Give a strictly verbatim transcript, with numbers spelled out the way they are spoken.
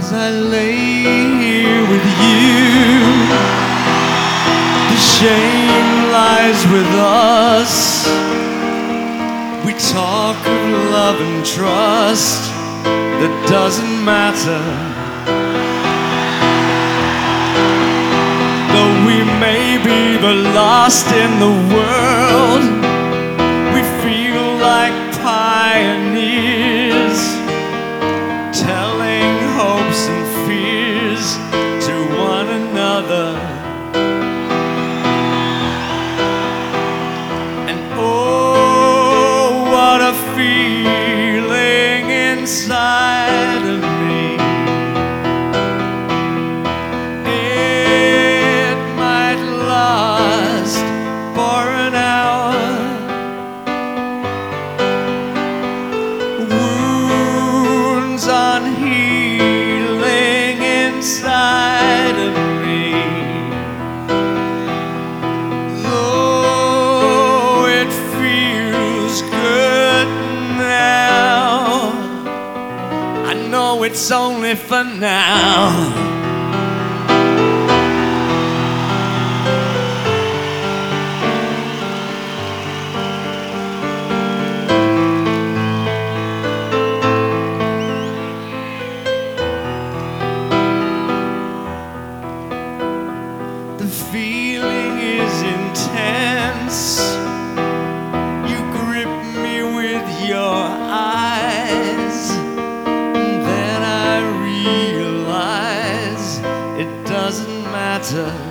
As I lay here with you, the shame lies with us. We talk of love and trust that doesn't matter. Though we may be the last in the world, we feel like pioneers, telling hopes and fears to one another. And oh, what a feeling inside of me. It might last for an hour. Wounds unhealing inside of me. Though it feels good now, I know it's only for now. The feeling is intense. You grip me with your eyes, and then I realize it doesn't matter.